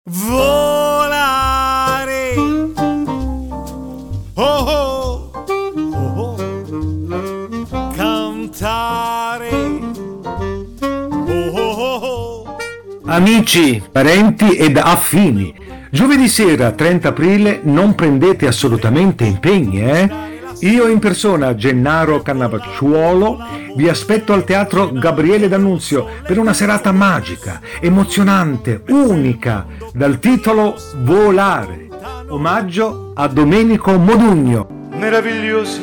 Volare. Oh oh. Oh oh. Cantare. Oh oh oh. Amici, parenti ed affini, giovedì sera 30 aprile non prendete assolutamente impegni, Io in persona, Gennaro Cannavacciuolo, vi aspetto al Teatro Gabriele D'Annunzio per una serata magica, emozionante, unica, dal titolo Volare, omaggio a Domenico Modugno. Meraviglioso,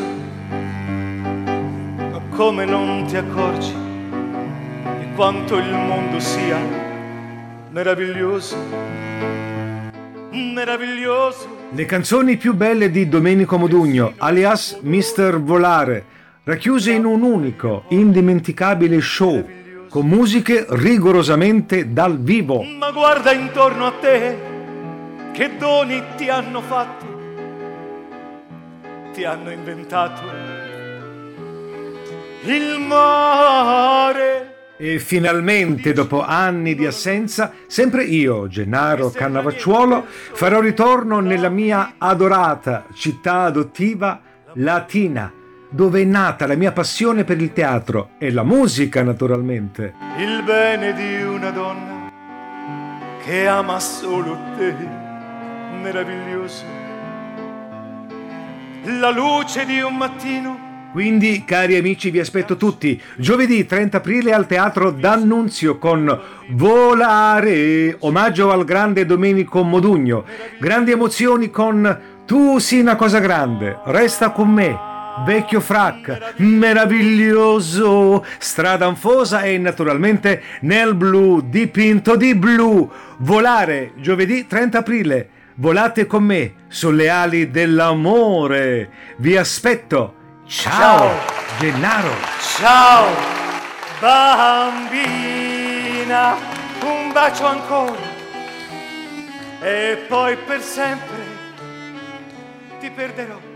ma come non ti accorgi di quanto il mondo sia meraviglioso, meraviglioso. Le canzoni più belle di Domenico Modugno, alias Mr. Volare, racchiuse in un unico, indimenticabile show, con musiche rigorosamente dal vivo. Ma guarda intorno a te, che doni ti hanno fatto, ti hanno inventato il mare. E finalmente, dopo anni di assenza, sempre io, Gennaro Cannavacciuolo, farò ritorno nella mia adorata città adottiva Latina, dove è nata la mia passione per il teatro e la musica, naturalmente. Il bene di una donna che ama solo te, meraviglioso. La luce di un mattino. Quindi, cari amici, vi aspetto tutti giovedì 30 aprile al Teatro D'Annunzio con Volare, omaggio al grande Domenico Modugno. Grandi emozioni con Tu sii una cosa grande, Resta con me, Vecchio frac, meraviglioso, Strada anfosa e naturalmente Nel blu, dipinto di blu. Volare, giovedì 30 aprile. Volate con me sulle ali dell'amore. Vi aspetto. Ciao, Gennaro. Ciao, bambina, un bacio ancora e poi per sempre ti perderò.